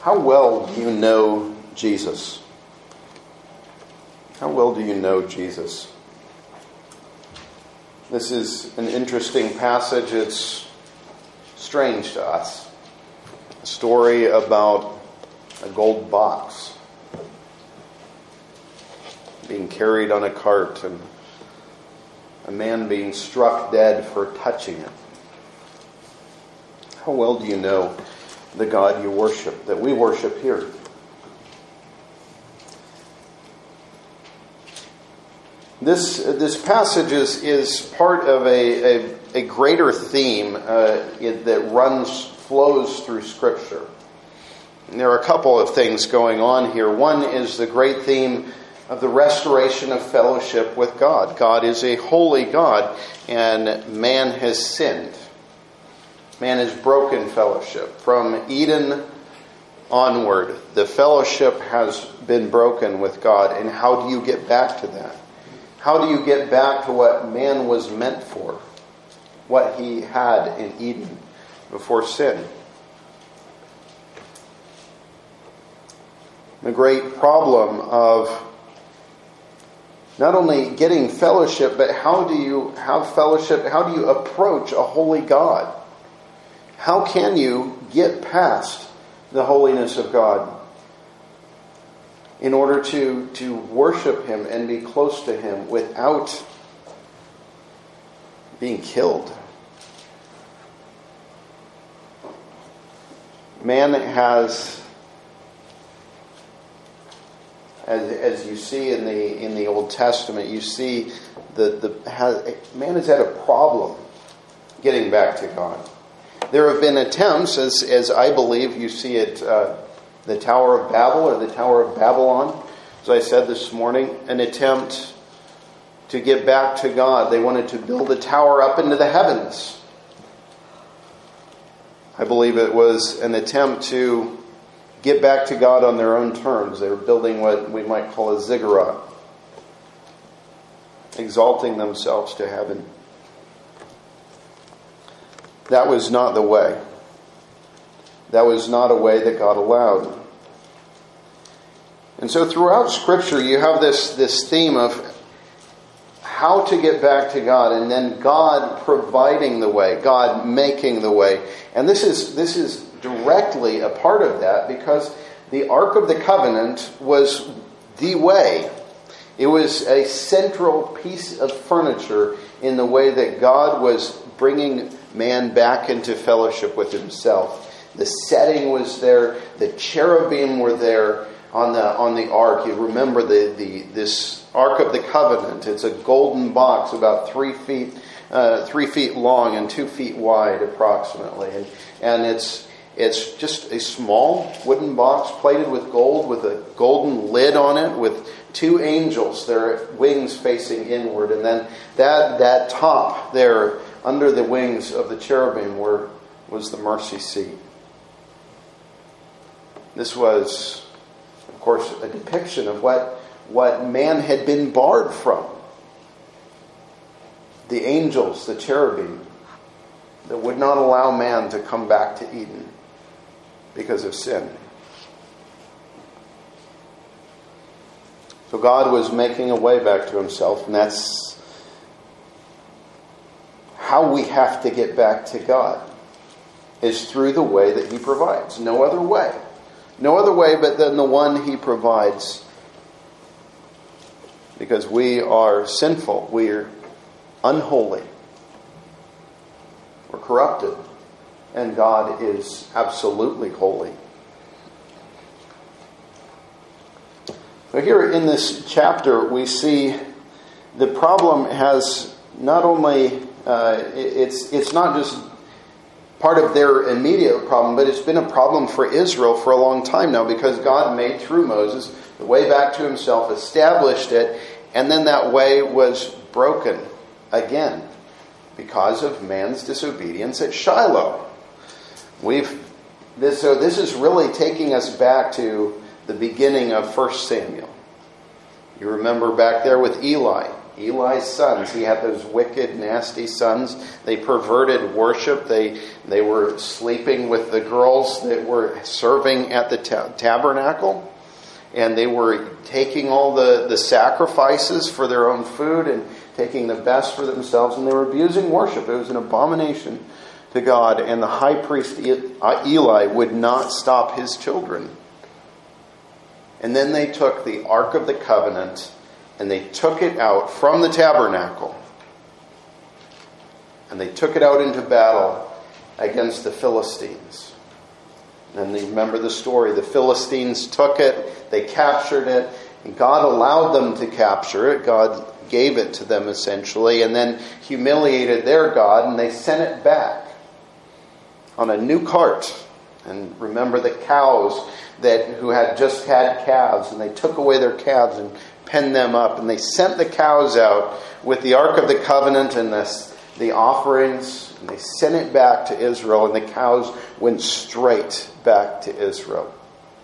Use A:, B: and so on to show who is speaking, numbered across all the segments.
A: How well do you know Jesus? How well do you know Jesus? This is an interesting passage. It's strange to us. A story about a gold box being carried on a cart and a man being struck dead for touching it. How well do you know the God you worship, that we worship here? This passage is part of a greater theme that flows through Scripture. And there are a couple of things going on here. One is the great theme of the restoration of fellowship with God. God is a holy God, and man has sinned. Man has broken fellowship. From Eden onward, the fellowship has been broken with God. And how do you get back to that? How do you get back to what man was meant for? What he had in Eden before sin? The great problem of not only getting fellowship, but how do you have fellowship? How do you approach a holy God? How can you get past the holiness of God in order to worship Him and be close to Him without being killed? Man has, as you see in the Old Testament, you see man has had a problem getting back to God. There have been attempts, as I believe you see it, the Tower of Babel or the Tower of Babylon, as I said this morning, an attempt to get back to God. They wanted to build a tower up into the heavens. I believe it was an attempt to get back to God on their own terms. They were building what we might call a ziggurat, exalting themselves to heaven. That was not the way. That was not a way that God allowed. And so throughout Scripture you have this theme of how to get back to God, and then God providing the way, God making the way. And this is directly a part of that, because the Ark of the Covenant was the way. It was a central piece of furniture in the way that God was bringing man back into fellowship with Himself. The setting was there. The cherubim were there on the ark. You remember this Ark of the Covenant. It's a golden box about 3 feet long and 2 feet wide approximately, and it's just a small wooden box plated with gold, with a golden lid on it, with 2 angels, their wings facing inward, and then that top there under the wings of the cherubim was the mercy seat. This was, of course, a depiction of what man had been barred from. The angels, the cherubim, that would not allow man to come back to Eden because of sin. So God was making a way back to Himself, and that's how we have to get back to God, is through the way that He provides. No other way. No other way but than the one He provides. Because we are sinful. We're unholy. We're corrupted. And God is absolutely holy. So here in this chapter we see the problem has not only it's not just part of their immediate problem, but it's been a problem for Israel for a long time now, because God made through Moses the way back to Himself, established it, and then that way was broken again because of man's disobedience at Shiloh. So this is really taking us back to the beginning of 1 Samuel. You remember back there with Eli. Eli's sons. He had those wicked, nasty sons. They perverted worship. They were sleeping with the girls that were serving at the tabernacle. And they were taking all the sacrifices for their own food and taking the best for themselves. And they were abusing worship. It was an abomination to God. And the high priest Eli would not stop his children. And then they took the Ark of the Covenant and they took it out from the tabernacle. And they took it out into battle against the Philistines. And you remember the story. The Philistines took it, they captured it, and God allowed them to capture it. God gave it to them essentially, and then humiliated their God, and they sent it back on a new cart. And remember the cows who had just had calves, and they took away their calves and penned them up, and they sent the cows out with the Ark of the Covenant and the offerings. And they sent it back to Israel, and the cows went straight back to Israel.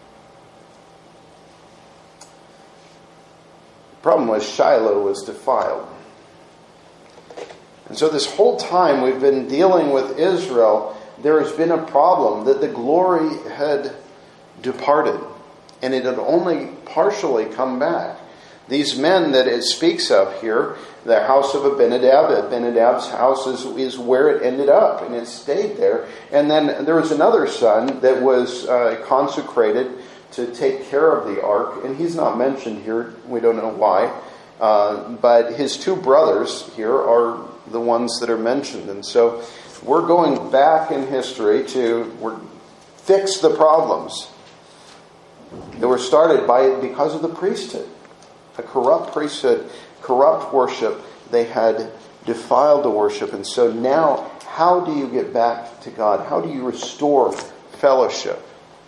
A: The problem was Shiloh was defiled. And so this whole time we've been dealing with Israel, there has been a problem that the glory had departed, and it had only partially come back. These men that it speaks of here, the house of Abinadab's house is where it ended up, and it stayed there. And then there was another son that was consecrated to take care of the ark, and he's not mentioned here. We don't know why. But his two brothers here are the ones that are mentioned. And so we're going back in history to fix the problems that were started because of the priesthood. A corrupt priesthood, corrupt worship. They had defiled the worship. And so now, how do you get back to God? How do you restore fellowship?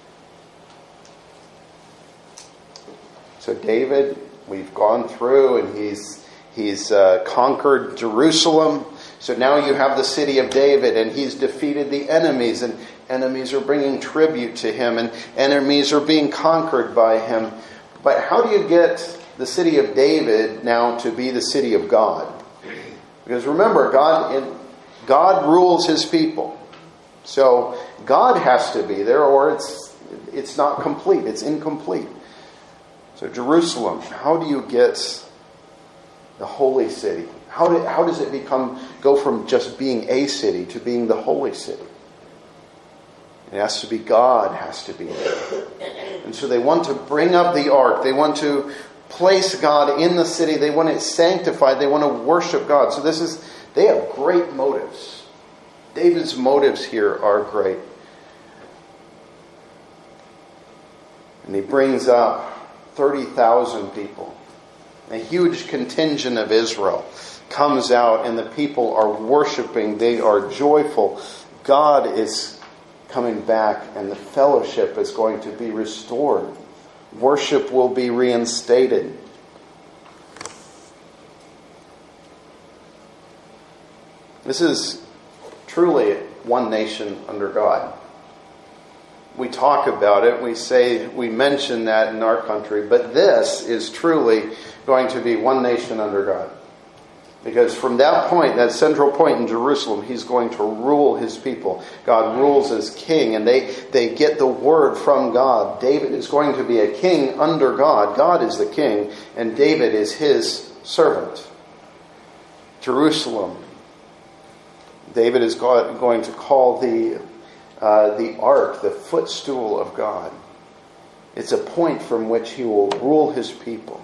A: So David, we've gone through, and he's conquered Jerusalem. So now you have the city of David, and he's defeated the enemies, and enemies are bringing tribute to him, and enemies are being conquered by him. But how do you get the city of David now to be the city of God? Because remember, God rules his people. So God has to be there, or it's not complete. It's incomplete. So Jerusalem, how do you get the holy city? How does it go from just being a city to being the holy city? It has to be God has to be there. And so they want to bring up the ark. They want to place God in the city. They want it sanctified. They want to worship God. So they have great motives. David's motives here are great. And he brings up 30,000 people. A huge contingent of Israel comes out, and the people are worshiping. They are joyful. God is coming back, and the fellowship is going to be restored. Worship will be reinstated. This is truly one nation under God. We talk about it, we mention that in our country, but this is truly going to be one nation under God. Because from that point, that central point in Jerusalem, he's going to rule his people. God rules as king, and they get the word from God. David is going to be a king under God. God is the king, and David is his servant. Jerusalem. David is going to call the ark the footstool of God. It's a point from which he will rule his people.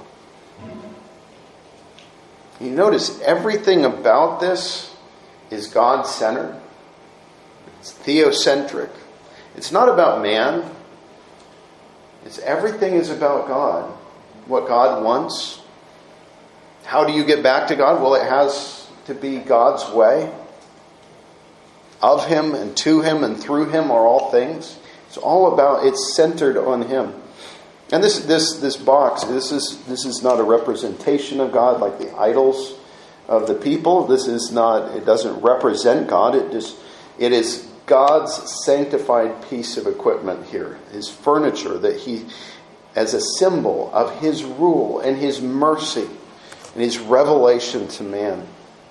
A: You notice everything about this is God-centered. It's theocentric. It's not about man. Everything is about God. What God wants. How do you get back to God? Well, it has to be God's way. Of him and to him and through him are all things. It's centered on him. And this box, this is not a representation of God like the idols of the people. It doesn't represent God. It is God's sanctified piece of equipment here. His furniture that he, as a symbol of his rule and his mercy and His revelation to man.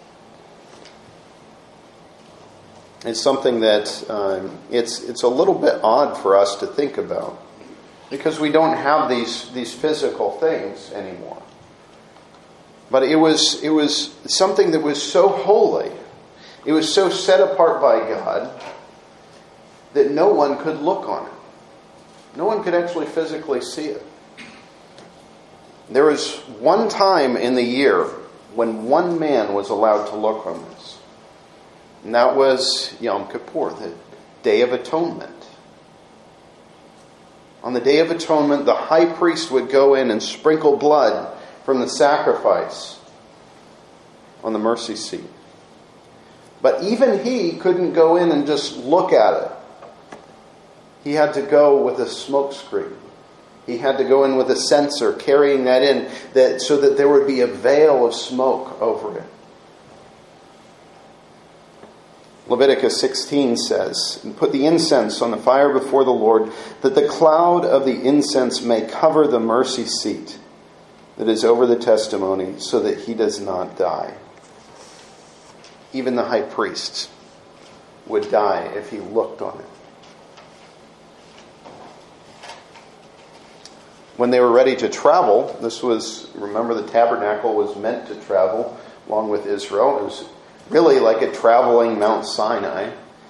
A: It's something that it's a little bit odd for us to think about, because we don't have these physical things anymore. But it was something that was so holy, it was so set apart by God, that no one could look on it. No one could actually physically see it. There was one time in the year when one man was allowed to look on this. And that was Yom Kippur, the Day of Atonement. On the Day of Atonement, the high priest would go in and sprinkle blood from the sacrifice on the mercy seat. But even he couldn't go in and just look at it. He had to go with a smoke screen. He had to go in with a censer, carrying that in, so that there would be a veil of smoke over it. Leviticus 16 says, "And put the incense on the fire before the Lord, that the cloud of the incense may cover the mercy seat that is over the testimony, so that he does not die." Even the high priest would die if he looked on it. When they were ready to travel, remember the tabernacle was meant to travel along with Israel. It was really like a traveling Mount Sinai.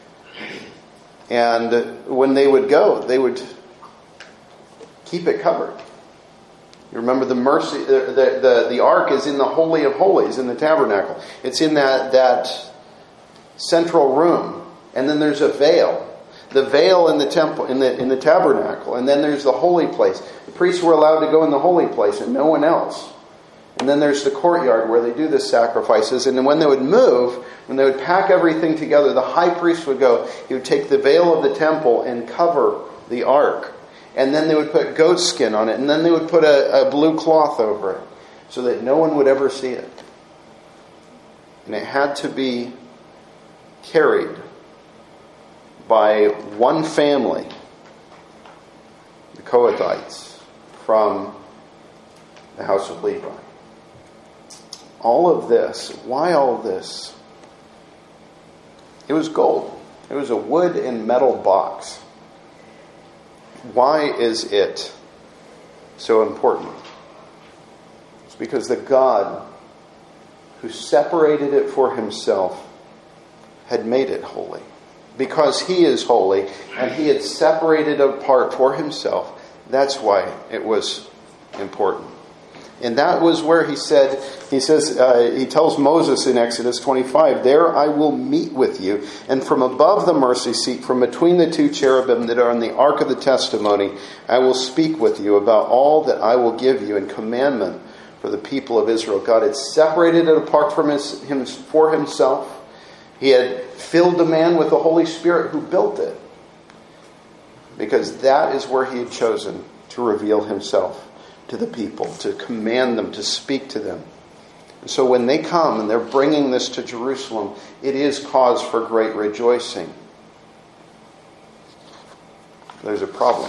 A: And when they would go, they would keep it covered. You remember the ark is in the Holy of Holies in the tabernacle. It's in that central room. And then there's a veil. The veil in the temple, in the tabernacle. And then there's the holy place. The priests were allowed to go in the holy place and no one else. And then there's the courtyard where they do the sacrifices. And then when they would move, when they would pack everything together, the high priest would go. He would take the veil of the temple and cover the ark. And then they would put goat skin on it. And then they would put a blue cloth over it, so that no one would ever see it. And it had to be carried by one family, the Kohathites, from the house of Levi. All of this, why all of this? It was gold. It was a wood and metal box. Why is it so important? It's because the God who separated it for himself had made it holy. Because he is holy and he had separated it apart for himself, that's why it was important. And that was where he tells Moses in Exodus 25, "There I will meet with you, and from above the mercy seat, from between the two cherubim that are on the ark of the testimony, I will speak with you about all that I will give you in commandment for the people of Israel." God had separated it apart from him for himself. He had filled the man with the Holy Spirit who built it, because that is where he had chosen to reveal himself to the people, to command them, to speak to them. And so when they come and they're bringing this to Jerusalem, it is cause for great rejoicing. There's a problem.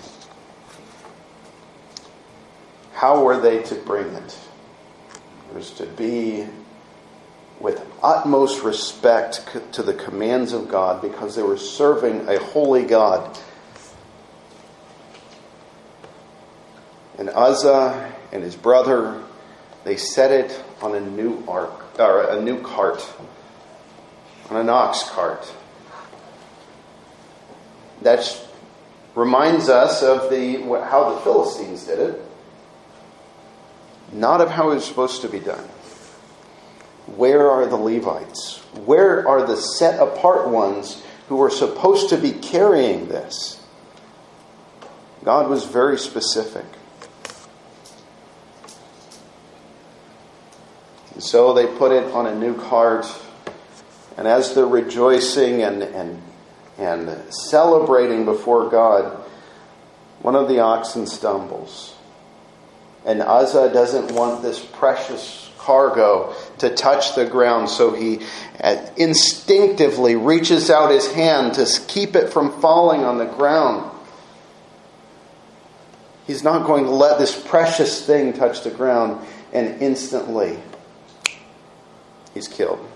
A: How were they to bring it? It was to be with utmost respect to the commands of God, because they were serving a holy God. And Uzzah and his brother, they set it on a new cart, on an ox cart. That reminds us of how the Philistines did it, not of how it was supposed to be done. Where are the Levites? Where are the set apart ones who were supposed to be carrying this? God was very specific. And so they put it on a new cart, and as they're rejoicing and celebrating before God, one of the oxen stumbles. And Uzzah doesn't want this precious cargo to touch the ground, so he instinctively reaches out his hand to keep it from falling on the ground. He's not going to let this precious thing touch the ground. and instantly he's killed.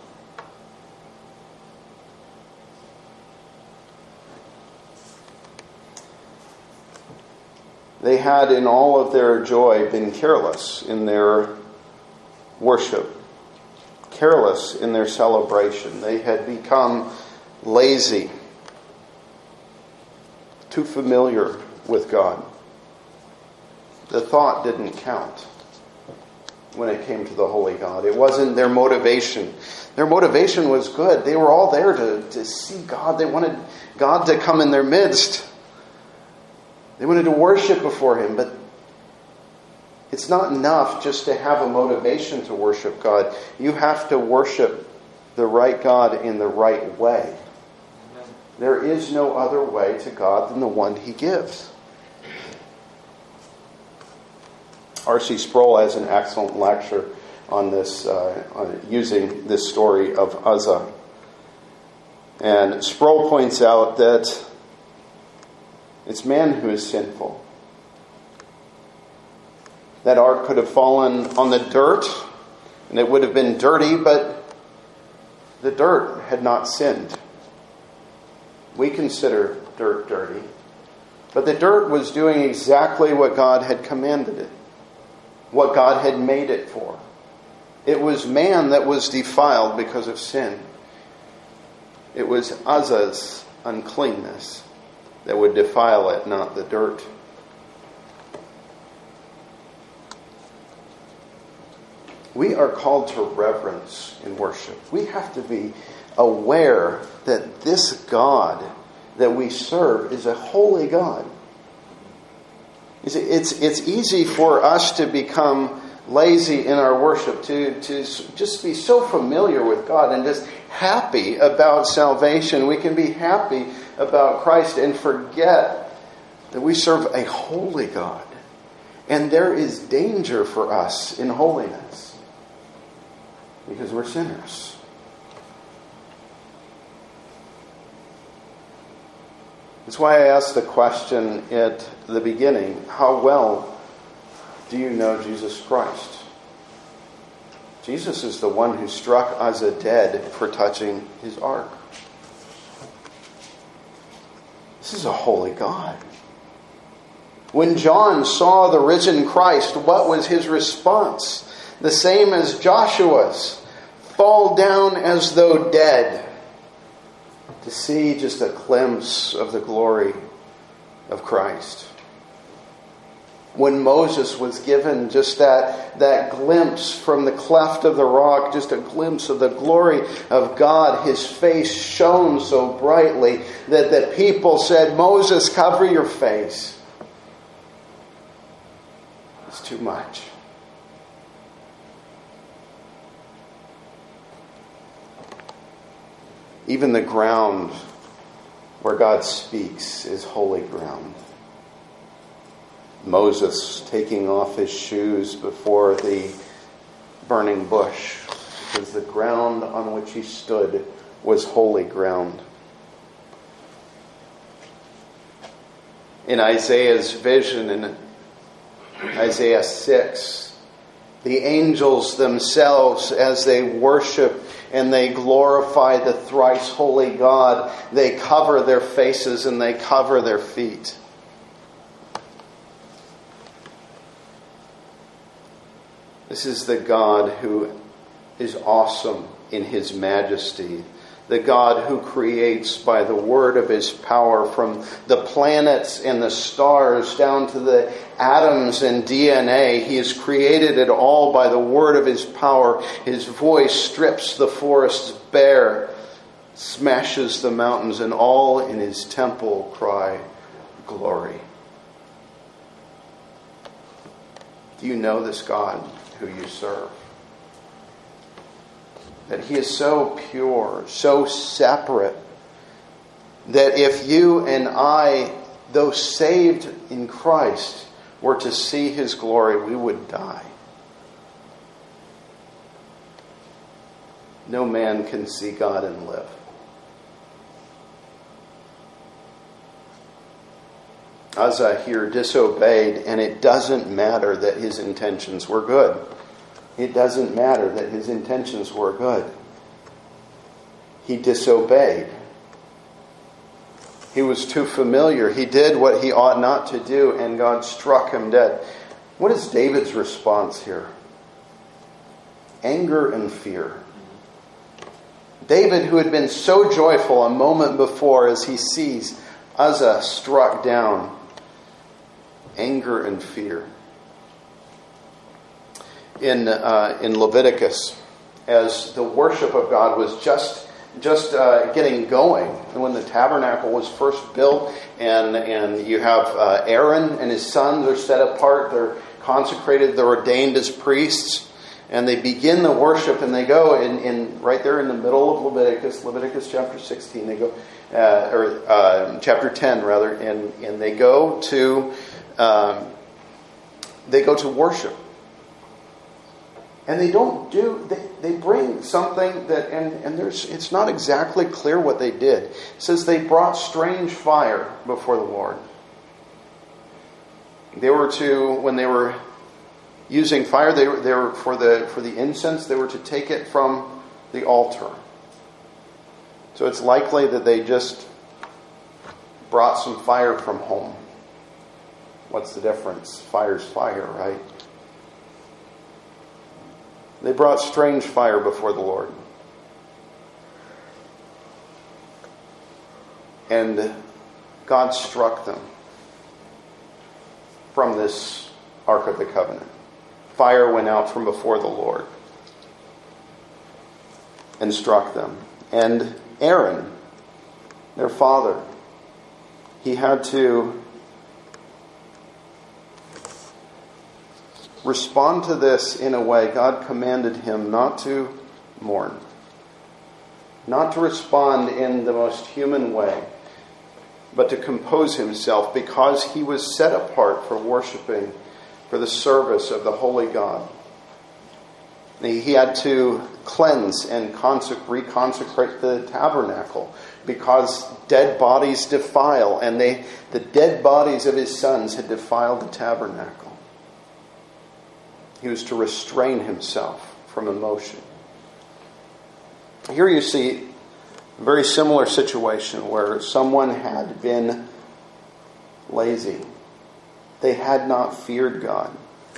A: They had, in all of their joy, been careless in their worship, careless in their celebration. They had become lazy, too familiar with God. The thought didn't count when it came to the holy God. It wasn't their motivation. Their motivation was good. They were all there to see God. They wanted God to come in their midst. They wanted to worship before Him, but it's not enough just to have a motivation to worship God. You have to worship the right God in the right way. There is no other way to God than the one He gives. R.C. Sproul has an excellent lecture on this, on using this story of Uzzah. And Sproul points out that it's man who is sinful. That ark could have fallen on the dirt, and it would have been dirty, but the dirt had not sinned. We consider dirt dirty, but the dirt was doing exactly what God had commanded it, what God had made it for. It was man that was defiled because of sin. It was Uzzah's uncleanness that would defile it, not the dirt. We are called to reverence in worship. We have to be aware that this God that we serve is a holy God. It's easy for us to become lazy in our worship, to just be so familiar with God and just happy about salvation. We can be happy about Christ and forget that we serve a holy God. And there is danger for us in holiness because we're sinners. That's why I asked the question at the beginning, how well do you know Jesus Christ? Jesus is the one who struck Uzzah dead for touching his ark. This is a holy God. When John saw the risen Christ, what was his response? The same as Joshua's. Fall down as though dead. To see just a glimpse of the glory of Christ. When Moses was given just that glimpse from the cleft of the rock, just a glimpse of the glory of God, his face shone so brightly that people said, Moses, cover your face. It's too much. Even the ground where God speaks is holy ground. Moses taking off his shoes before the burning bush because the ground on which he stood was holy ground. In Isaiah's vision in Isaiah 6, the angels themselves, as they worship and they glorify the thrice holy God, they cover their faces and they cover their feet. This is the God who is awesome in his majesty. The God who creates by the word of his power, from the planets and the stars down to the atoms and DNA. He has created it all by the word of his power. His voice strips the forests bare, smashes the mountains, and all in his temple cry, glory. Do you know this God who you serve? That he is so pure, so separate, that if you and I, though saved in Christ, were to see his glory, we would die. No man can see God and live. Uzzah here disobeyed, and it doesn't matter that his intentions were good. it doesn't matter that his intentions were good. He disobeyed. He was too familiar. He did what he ought not to do, and God struck him dead. What is David's response here? Anger and fear. David, who had been so joyful a moment before as he sees Uzzah struck down, anger and fear. In Leviticus, as the worship of God was just getting going, and when the tabernacle was first built, and you have Aaron and his sons are set apart, they're consecrated, they're ordained as priests, and they begin the worship, and they go in right there in the middle of Leviticus chapter 16. They go, chapter 10 rather, and they go to worship. And they bring something that, and it's not exactly clear what they did. It says they brought strange fire before the Lord. When they were using fire, they were for the incense, they were to take it from the altar. So it's likely that they just brought some fire from home. What's the difference? Fire's fire, right? They brought strange fire before the Lord. And God struck them from this Ark of the Covenant. Fire went out from before the Lord and struck them. And Aaron, their father, he had to respond to this in a way. God commanded him not to mourn, not to respond in the most human way, but to compose himself, because he was set apart for worshiping, for the service of the holy God. He had to cleanse and reconsecrate the tabernacle, because dead bodies defile, and the dead bodies of his sons had defiled the tabernacle. He was to restrain himself from emotion. Here you see a very similar situation where someone had been lazy. They had not feared God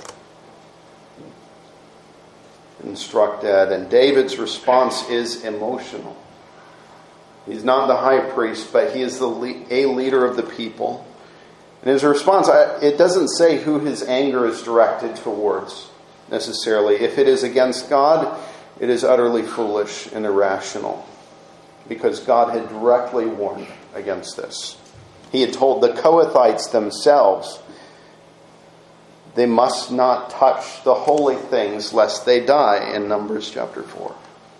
A: and struck dead. And David's response is emotional. He's not the high priest, but he is a leader of the people. And his response, it doesn't say who his anger is directed towards necessarily. If it is against God, it is utterly foolish and irrational, because God had directly warned against this. He had told the Kohathites themselves they must not touch the holy things lest they die, in Numbers chapter 4.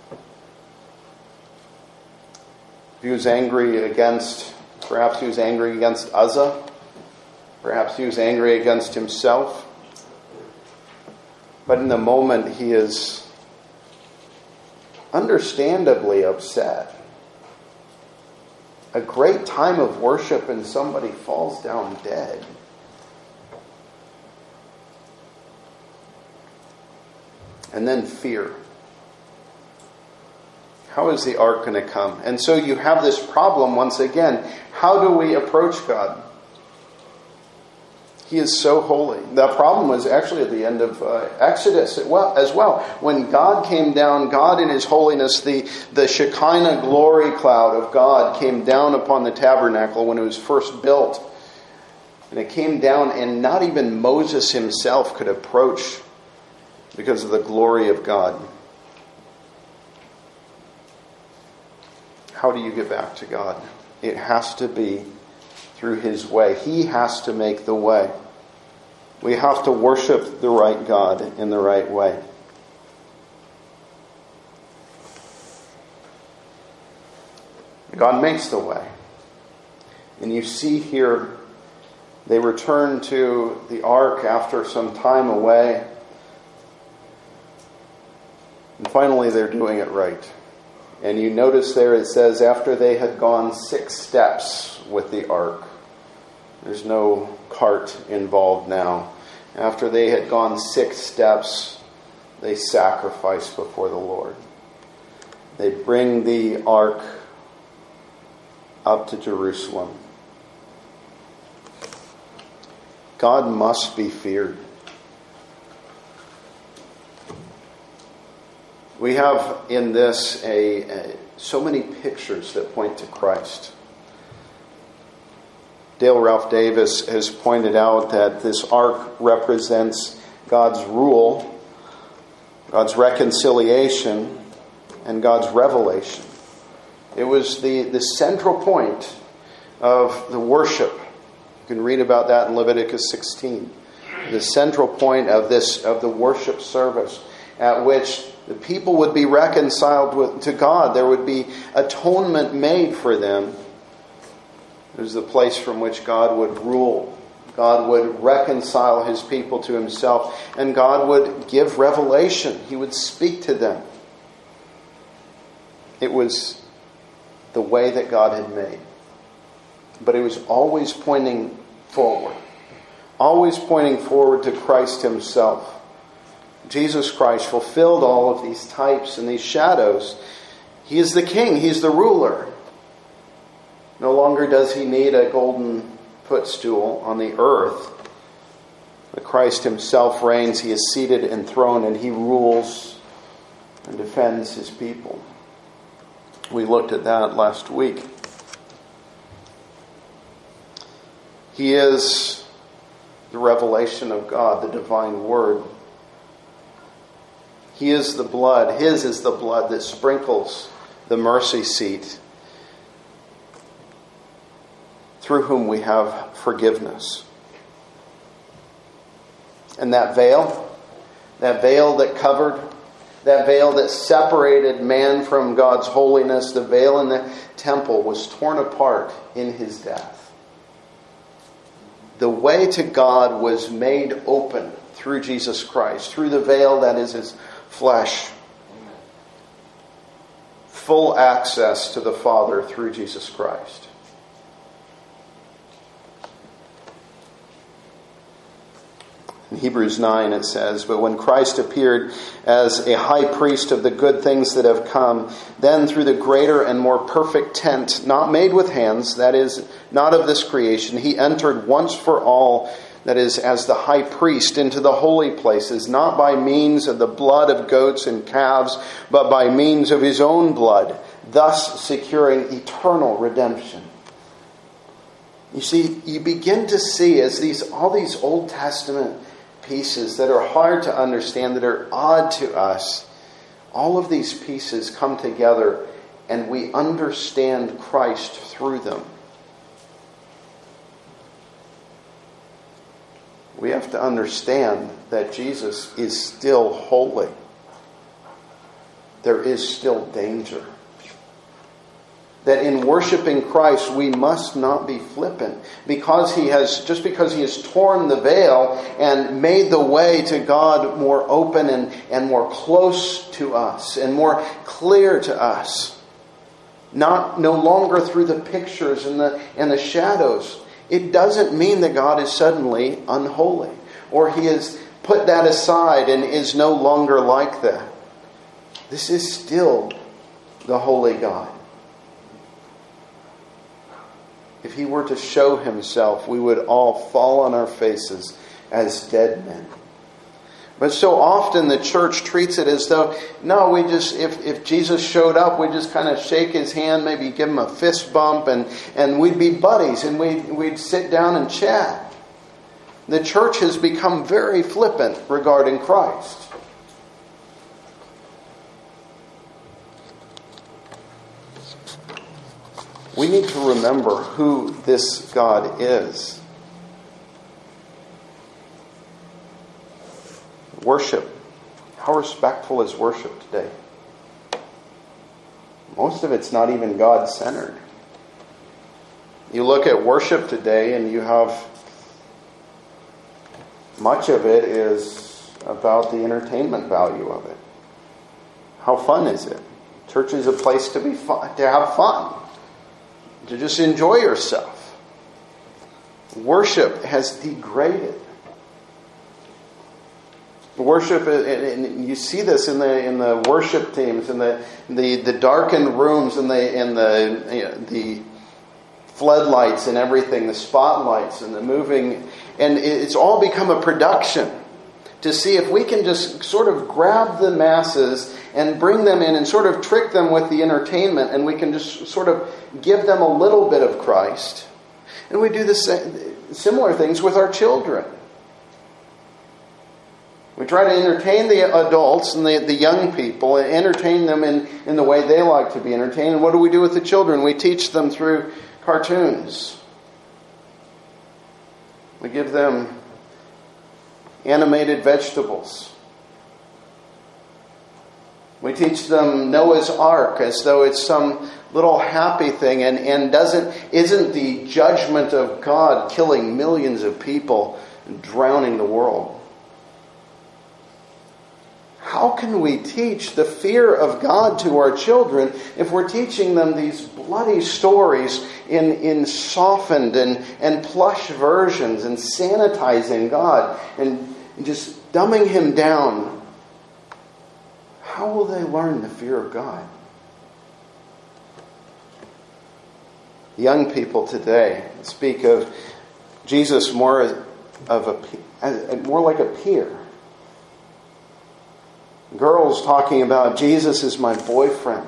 A: He was angry against, perhaps he was angry against Uzzah. Perhaps he was angry against himself. But in the moment, he is understandably upset. A great time of worship and somebody falls down dead. And then fear. How is the ark going to come? And so you have this problem once again. How do we approach God? He is so holy. The problem was actually at the end of Exodus as well. When God came down, God in His holiness, the Shekinah glory cloud of God came down upon the tabernacle when it was first built. And it came down, and not even Moses himself could approach because of the glory of God. How do you get back to God? It has to be through His way. He has to make the way. We have to worship the right God in the right way. God makes the way. And you see here, they return to the ark after some time away. And finally, they're doing it right. And you notice there it says, after they had gone 6 steps with the ark. There's no cart involved now. After they had gone 6 steps, they sacrifice before the Lord. They bring the ark up to Jerusalem. God must be feared. We have in this so many pictures that point to Christ. Dale Ralph Davis has pointed out that this ark represents God's rule, God's reconciliation, and God's revelation. It was the central point of the worship. You can read about that in Leviticus 16. The central point of the worship service at which the people would be reconciled to God. There would be atonement made for them. It was the place from which God would rule. God would reconcile his people to himself. And God would give revelation. He would speak to them. It was the way that God had made. But it was always pointing forward. Always pointing forward to Christ himself. Jesus Christ fulfilled all of these types and these shadows. He is the king. He's the ruler. No longer does he need a golden footstool on the earth. But Christ himself reigns. He is seated enthroned and he rules and defends his people. We looked at that last week. He is the revelation of God, the divine word. He is the blood. His is the blood that sprinkles the mercy seat, through whom we have forgiveness. And that veil that covered, that veil that separated man from God's holiness, the veil in the temple was torn apart in his death. The way to God was made open through Jesus Christ, through the veil that is his flesh. Full access to the Father through Jesus Christ. In Hebrews 9 it says, "But when Christ appeared as a high priest of the good things that have come, then through the greater and more perfect tent, not made with hands, that is, not of this creation, he entered once for all, that is, as the high priest, into the holy places, not by means of the blood of goats and calves, but by means of his own blood, thus securing eternal redemption." You see, you begin to see as all these Old Testament pieces that are hard to understand, that are odd to us, all of these pieces come together and we understand Christ through them. We have to understand that Jesus is still holy. There is still danger. That in worshiping Christ, we must not be flippant. Because he has torn the veil and made the way to God more open and more close to us and more clear to us. No longer through the pictures and the shadows. It doesn't mean that God is suddenly unholy, or he has put that aside and is no longer like that. This is still the holy God. If he were to show himself, we would all fall on our faces as dead men. But so often the church treats it as though, no, if Jesus showed up, we just kind of shake his hand, maybe give him a fist bump, and we'd be buddies, and we'd sit down and chat. The church has become very flippant regarding Christ. We need to remember who this God is. Worship. How respectful is worship today? Most of it's not even God-centered. You look at worship today and you have much of it is about the entertainment value of it. How fun is it? Church is a place to be fun, to have fun, to just enjoy yourself. Worship has degraded. Worship, and you see this in the worship teams, in the darkened rooms, and the floodlights and everything, the spotlights and the moving, and it's all become a production to see if we can just sort of grab the masses and bring them in and sort of trick them with the entertainment, and we can just sort of give them a little bit of Christ. And we do the similar things with our children. We try to entertain the adults and the young people and entertain them in the way they like to be entertained. And what do we do with the children? We teach them through cartoons. We give them animated vegetables. We teach them Noah's Ark as though it's some little happy thing and isn't the judgment of God killing millions of people and drowning the world. How can we teach the fear of God to our children if we're teaching them these bloody stories in softened and plush versions and sanitizing God and just dumbing Him down? How will they learn the fear of God? Young people today speak of Jesus more like a peer. Girls talking about Jesus is my boyfriend.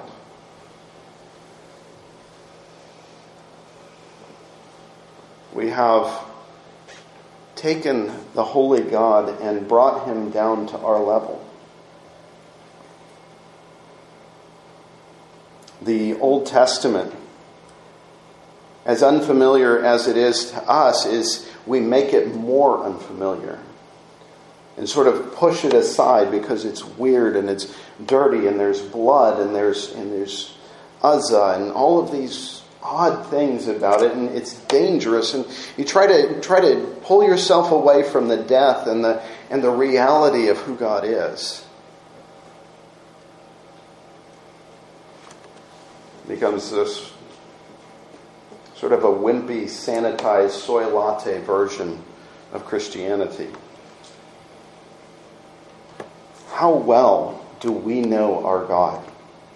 A: We have taken the holy God and brought Him down to our level. The Old Testament, as unfamiliar as it is to us, is we make it more unfamiliar and sort of push it aside because it's weird and it's dirty and there's blood and there's Uzzah and all of these odd things about it, and it's dangerous, and you try to pull yourself away from the death and the reality of who God is. It becomes this sort of a wimpy, sanitized soy latte version of Christianity. How well do we know our God?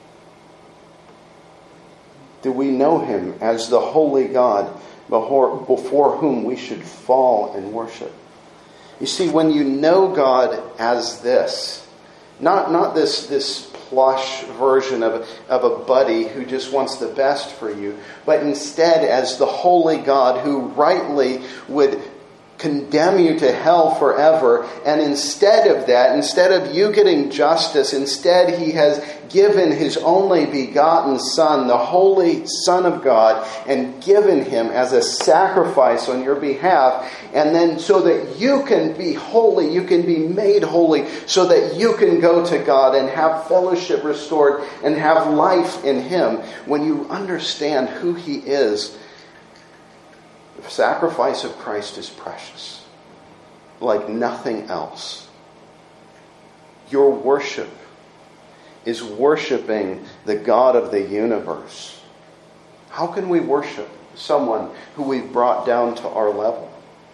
A: Do we know Him as the holy God before whom we should fall and worship? You see, when you know God as this, not this plush version of a buddy who just wants the best for you, but instead as the holy God who rightly would condemn you to hell forever, and instead of you getting justice, instead He has given His only begotten Son, the Holy Son of God, and given Him as a sacrifice on your behalf, and then so that you can be holy, you can be made holy, so that you can go to God and have fellowship restored and have life in Him. When you understand who He is, the sacrifice of Christ is precious, like nothing else. Your worship is worshiping the God of the universe. How can we worship someone who we've brought down to our level?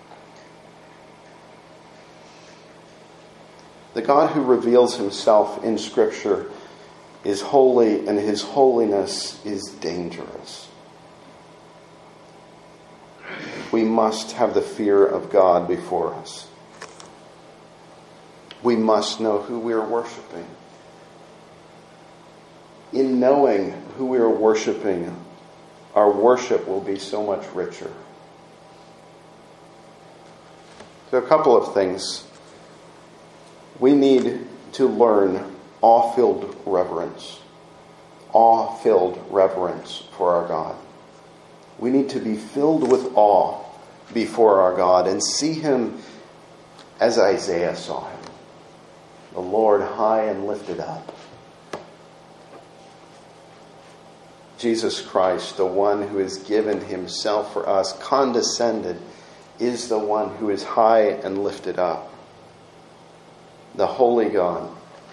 A: The God who reveals Himself in Scripture is holy, and His holiness is dangerous. We must have the fear of God before us. We must know who we are worshiping. In knowing who we are worshiping, our worship will be so much richer. So a couple of things. We need to learn awe-filled reverence. Awe-filled reverence for our God. We need to be filled with awe before our God and see Him as Isaiah saw Him. The Lord high and lifted up. Jesus Christ, the one who has given Himself for us, condescended, is the one who is high and lifted up. The holy God.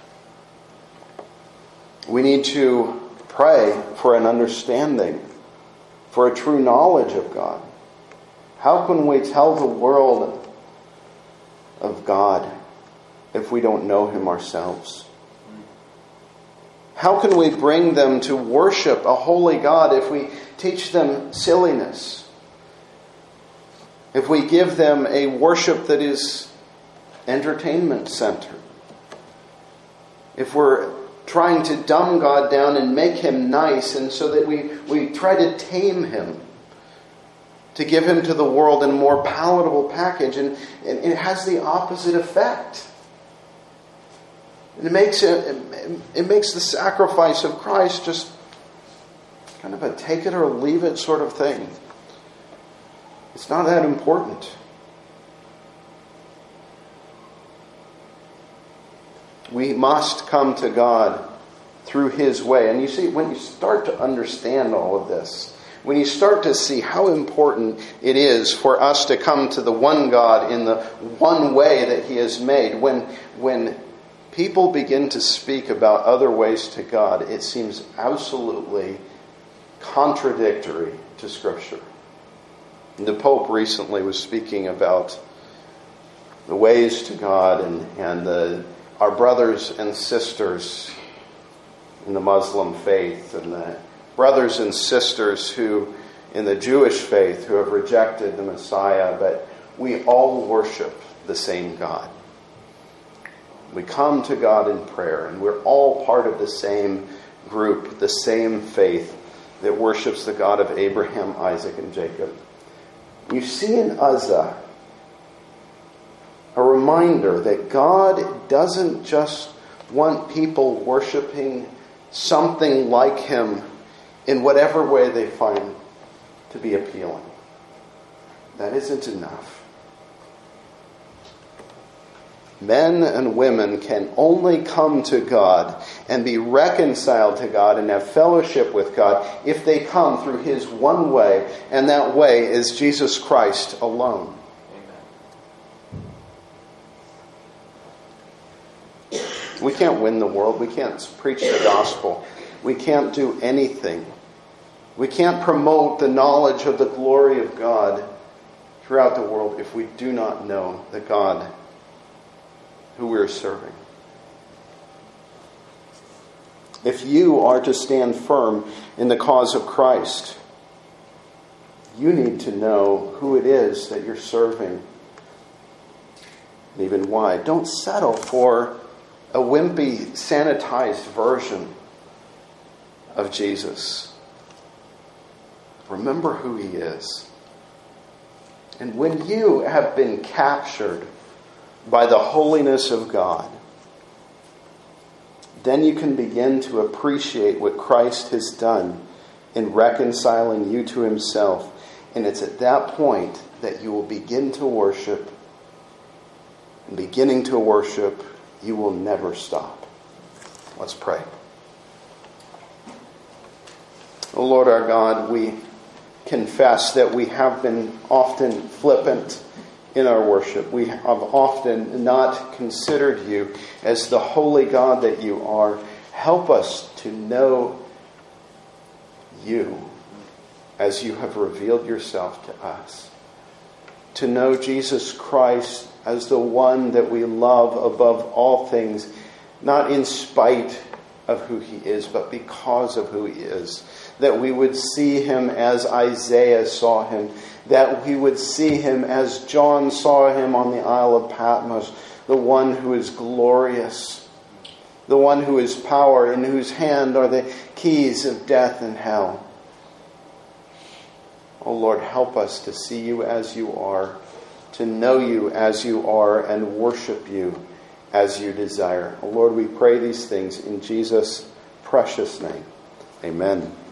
A: We need to pray for an understanding, for a true knowledge of God. How can we tell the world of God if we don't know him ourselves? How can we bring them to worship a holy God if we teach them silliness? If we give them a worship that is entertainment-centered? If we're trying to dumb God down and make him nice, and so that we try to tame him, to give him to the world in a more palatable package, and it has the opposite effect. And it makes the sacrifice of Christ just kind of a take it or leave it sort of thing. It's not that important. We must come to God through his way. And you see, when you start to understand all of this, when you start to see how important it is for us to come to the one God in the one way that he has made, when people begin to speak about other ways to God, it seems absolutely contradictory to Scripture. The Pope recently was speaking about the ways to God and our brothers and sisters in the Muslim faith, and the brothers and sisters who in the Jewish faith who have rejected the Messiah, but we all worship the same God. We come to God in prayer, and we're all part of the same group, the same faith that worships the God of Abraham, Isaac, and Jacob. You see in Uzzah a reminder that God doesn't just want people worshiping something like him in whatever way they find to be appealing. That isn't enough. Men and women can only come to God and be reconciled to God and have fellowship with God if they come through his one way, and that way is Jesus Christ alone. We can't win the world. We can't preach the gospel. We can't do anything. We can't promote the knowledge of the glory of God throughout the world if we do not know the God who we're serving. If you are to stand firm in the cause of Christ, you need to know who it is that you're serving, and even why. Don't settle for a wimpy, sanitized version of Jesus. Remember who he is. And when you have been captured by the holiness of God, then you can begin to appreciate what Christ has done in reconciling you to himself. And it's at that point that you will begin to worship. And beginning to worship, you will never stop. Let's pray. O Lord our God, we confess that we have been often flippant in our worship. We have often not considered you as the holy God that you are. Help us to know you as you have revealed yourself to us. To know Jesus Christ as the one that we love above all things, not in spite of who he is, but because of who he is. That we would see him as Isaiah saw him. That we would see him as John saw him on the Isle of Patmos. The one who is glorious. The one who is power, in whose hand are the keys of death and hell. Oh Lord, help us to see you as you are, to know you as you are, and worship you as you desire. Oh Lord, we pray these things in Jesus' precious name. Amen.